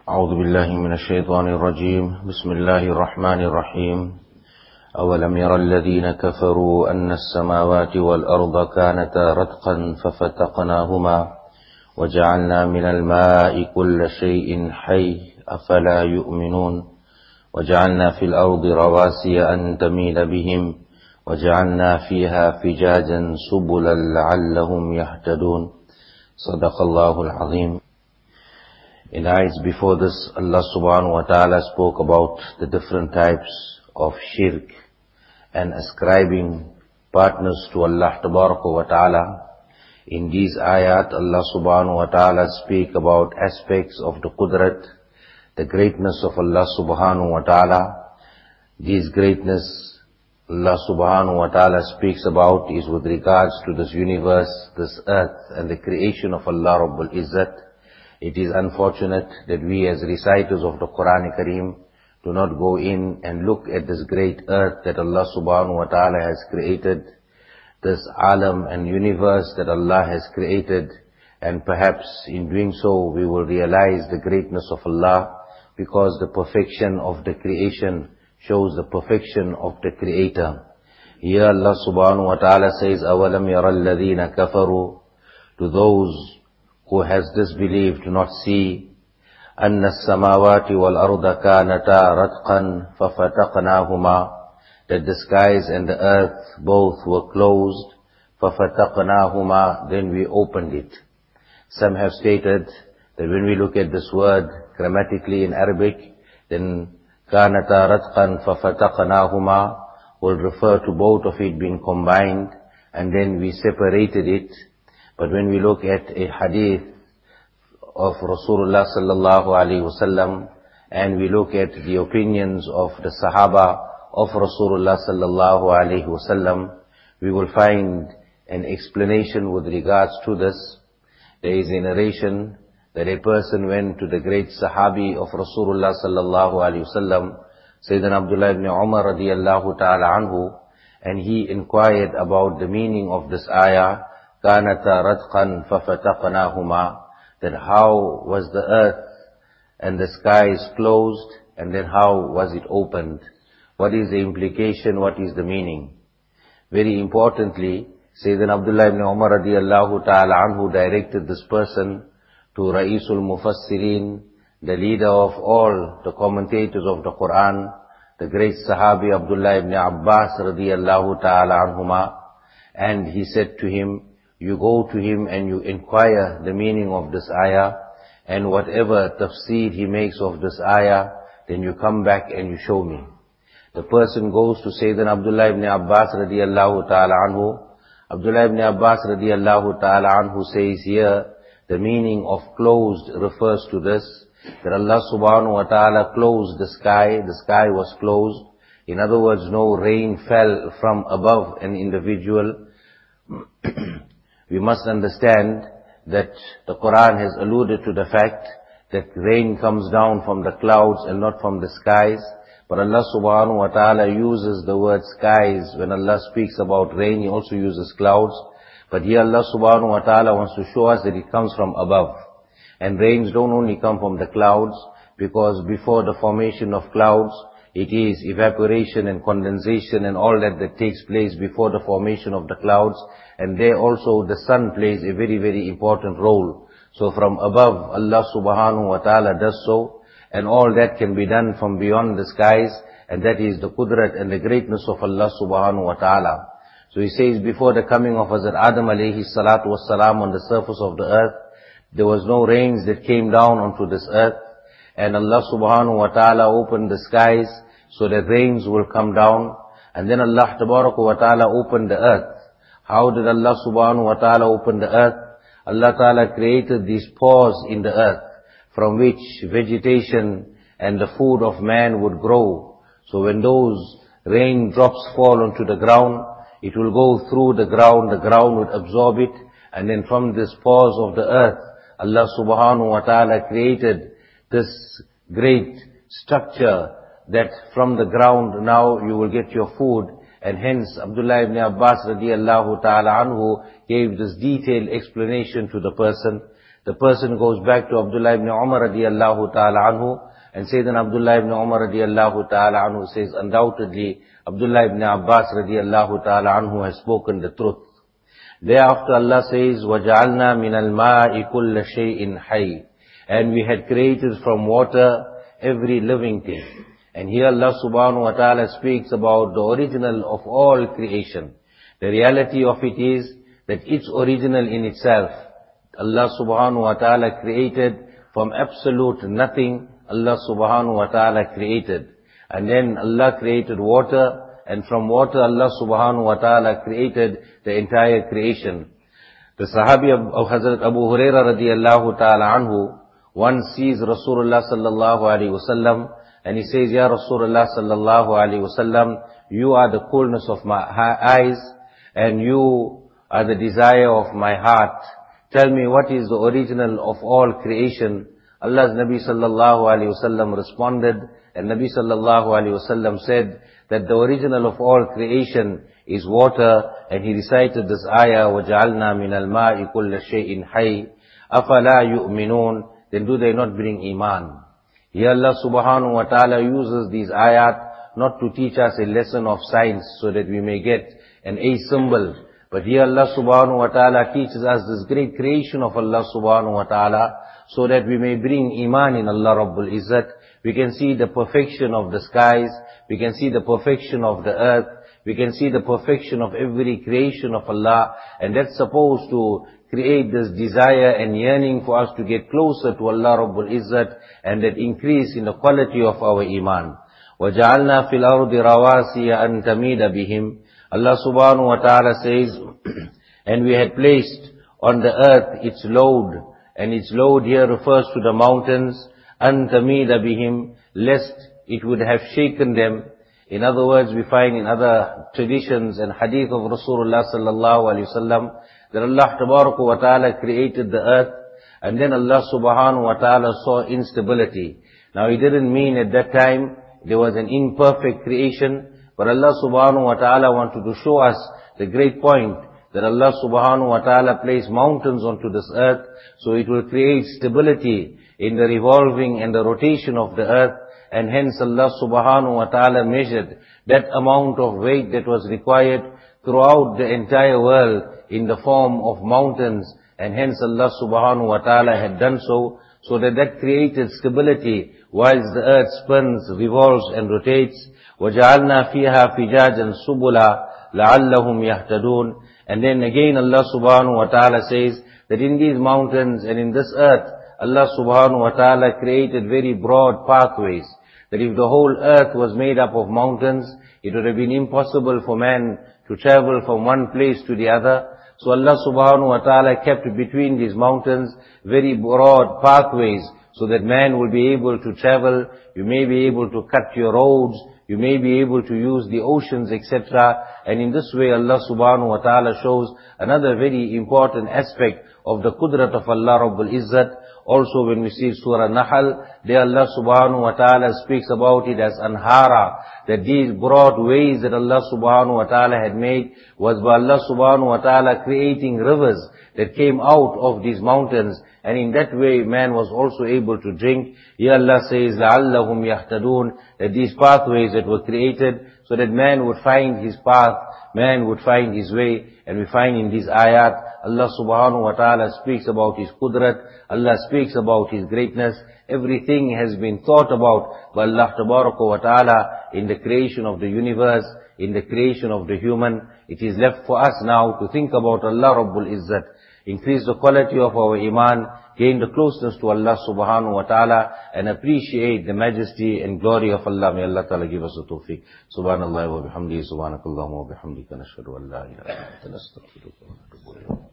أعوذ بالله من الشيطان الرجيم بسم الله الرحمن الرحيم أولم ير الذين كفروا أن السماوات والأرض كانتا رتقا ففتقناهما وجعلنا من الماء كل شيء حي أفلا يؤمنون وجعلنا في الأرض رواسي أن تميد بهم وجعلنا فيها فجاجا سبلا لعلهم يهتدون صدق الله العظيم. In ayats before this, Allah subhanahu wa ta'ala spoke about the different types of shirk and ascribing partners to Allah tabaraka wa ta'ala. In these ayat, Allah subhanahu wa ta'ala speak about aspects of the qudrat, the greatness of Allah subhanahu wa ta'ala. This greatness Allah subhanahu wa ta'ala speaks about is with regards to this universe, this earth, and the creation of Allah Rabbul Izzat. It is unfortunate that we as reciters of the Quran Kareem do not go in and look at this great earth that Allah subhanahu wa ta'ala has created, this alam and universe that Allah has created, and perhaps in doing so we will realize the greatness of Allah, because the perfection of the creation shows the perfection of the Creator. Here Allah subhanahu wa ta'ala says, أَوَلَمْ يَرَ الَّذِينَ كَفَرُوا, to those who has disbelieved, do not see, أَنَّ السَّمَاوَاتِ وَالْأَرْضَ كَانَتَا رَتْقًا فَفَتَقْنَاهُمَا, that the skies and the earth both were closed, فَفَتَقْنَاهُمَا, then we opened it. Some have stated that when we look at this word grammatically in Arabic, then كَانَتَا رَتْقًا فَفَتَقْنَاهُمَا will refer to both of it being combined, and then we separated it. But when we look at a hadith of Rasulullah sallallahu alaihi wasallam, and we look at the opinions of the Sahaba of Rasulullah sallallahu alaihi wasallam, we will find an explanation with regards to this. There is a narration that a person went to the great Sahabi of Rasulullah sallallahu alaihi wasallam, Sayyidina Abdullah ibn Umar radiyallahu ta'ala anhu, and he inquired about the meaning of this ayah, كَانَتَا رَتْقًا فَفَتَقْنَاهُمَا, that how was the earth and the skies closed, and then how was it opened? What is the implication? What is the meaning? Very importantly, Sayyidina Abdullah ibn Umar radiyallahu ta'ala anhu directed this person to Ra'isul Mufassirin, the leader of all the commentators of the Quran, the great Sahabi Abdullah ibn Abbas radiyallahu ta'ala anhuma, and he said to him, you go to him and you inquire the meaning of this ayah, and whatever tafsir he makes of this ayah, then you come back and you show me. The person goes to Sayyidina Abdullah ibn Abbas radiyallahu ta'ala anhu. Abdullah ibn Abbas radiyallahu ta'ala anhu says here, the meaning of closed refers to this, that Allah subhanahu wa ta'ala closed the sky was closed. In other words, no rain fell from above an individual. We must understand that the Quran has alluded to the fact that rain comes down from the clouds and not from the skies. But Allah subhanahu wa ta'ala uses the word skies. When Allah speaks about rain, He also uses clouds. But here Allah subhanahu wa ta'ala wants to show us that it comes from above. And rains don't only come from the clouds, because before the formation of clouds, it is evaporation and condensation and all that takes place before the formation of the clouds. And there also the sun plays a very, very important role. So from above, Allah subhanahu wa ta'ala does so, and all that can be done from beyond the skies, and that is the qudrat and the greatness of Allah subhanahu wa ta'ala. So he says, before the coming of Hazrat Adam alayhi salatu wassalam on the surface of the earth, there was no rains that came down onto this earth, and Allah subhanahu wa ta'ala opened the skies so that rains will come down, and then Allah tabaraka wa ta'ala opened the earth. How did Allah subhanahu wa ta'ala open the earth? Allah ta'ala created these pores in the earth, from which vegetation and the food of man would grow. So when those raindrops fall onto the ground, it will go through the ground would absorb it, and then from this pores of the earth, Allah subhanahu wa ta'ala created this great structure that from the ground now you will get your food. And hence Abdullah ibn Abbas radiyallahu ta'ala anhu gave this detailed explanation to the person the person goes back to Abdullah ibn Umar radiyallahu ta'ala anhu, and Sayyidina Abdullah ibn Umar radiyallahu ta'ala anhu says, undoubtedly, Abdullah ibn Abbas radiyallahu ta'ala anhu has spoken the truth. Thereafter Allah says, وَجَعَلْنَا مِنَ الْمَاءِ كُلَّ شَيْءٍ حَيٍّ, and we had created from water every living thing. And here Allah subhanahu wa ta'ala speaks about the original of all creation. The reality of it is that it's original in itself. Allah subhanahu wa ta'ala created from absolute nothing. Allah subhanahu wa ta'ala created. And then Allah created water, and from water Allah subhanahu wa ta'ala created the entire creation. The Sahabi of Hazrat Abu Hurairah radiyallahu ta'ala anhu once sees Rasulullah sallallahu alayhi wasallam, and he says, Ya Rasulullah sallallahu alayhi wasallam, you are the coolness of my eyes, and you are the desire of my heart. Tell me, what is the original of all creation? Allah's Nabi sallallahu alayhi wasallam responded, and Nabi sallallahu alayhi wasallam said that the original of all creation is water, and he recited this ayah, وَجَعَلْنَا مِنَ الْمَاءِ كُلَّ شَيْءٍ حَيٍّ أَفَلَا يُؤْمِنُونَ. Then do they not bring iman? Here Allah subhanahu wa ta'ala uses these ayat not to teach us a lesson of science so that we may get an A symbol. But here Allah subhanahu wa ta'ala teaches us this great creation of Allah subhanahu wa ta'ala so that we may bring iman in Allah Rabbul Izzat. We can see the perfection of the skies. We can see the perfection of the earth. We can see the perfection of every creation of Allah. And that's supposed to create this desire and yearning for us to get closer to Allah Rabbul Izzat, and that increase in the quality of our iman. وَجَعَلْنَا فِي الْأَرْضِ رَوَاسِيَ أَن تَمِيدَ بِهِمْ. Allah subhanahu wa ta'ala says, and we had placed on the earth its load, and its load here refers to the mountains, أَن تَمِيدَ بِهِمْ, lest it would have shaken them. In other words, we find in other traditions and hadith of Rasulullah sallallahu alayhi wasallam that Allah tabaraka wa ta'ala created the earth, and then Allah subhanahu wa ta'ala saw instability. Now He didn't mean at that time there was an imperfect creation, but Allah subhanahu wa ta'ala wanted to show us the great point that Allah subhanahu wa ta'ala placed mountains onto this earth, so it will create stability in the revolving and the rotation of the earth. And hence Allah subhanahu wa ta'ala measured that amount of weight that was required throughout the entire world in the form of mountains. And hence Allah subhanahu wa ta'ala had done so that created stability whilst the earth spins, revolves and rotates. وَجَعَلْنَا فِيهَا فِجَاجًا سُبُلًا لَعَلَّهُمْ يَهْتَدُونَ. And then again Allah subhanahu wa ta'ala says that in these mountains and in this earth, Allah subhanahu wa ta'ala created very broad pathways. That if the whole earth was made up of mountains, it would have been impossible for man to travel from one place to the other. So Allah subhanahu wa ta'ala kept between these mountains very broad pathways so that man will be able to travel. You may be able to cut your roads. You may be able to use the oceans, etc. And in this way Allah subhanahu wa ta'ala shows another very important aspect of the qudrat of Allah Rabbul Izzat. Also when we see Surah Nahl, there Allah subhanahu wa ta'ala speaks about it as anhara, that these broad ways that Allah subhanahu wa ta'ala had made was by Allah subhanahu wa ta'ala creating rivers that came out of these mountains, and in that way man was also able to drink. Here Allah says, لَعَلَّهُمْ يَهْتَدُونَ, that these pathways that were created so that man would find his path, man would find his way. And we find in these ayat, Allah subhanahu wa ta'ala speaks about His qudrat, Allah speaks about His greatness. Everything has been thought about by Allah tabaraka wa ta'ala in the creation of the universe, in the creation of the human. It is left for us now to think about Allah Rabbul Izzat, increase the quality of our iman, gain the closeness to Allah subhanahu wa ta'ala, and appreciate the majesty and glory of Allah. May Allah ta'ala give us the tawfiq. Subhanallah wa bihamdihi, subhanakallahumma wa bihamdika, nashhadu an la ilaha illa anta, nastaghfiruka wa natubu ilayk.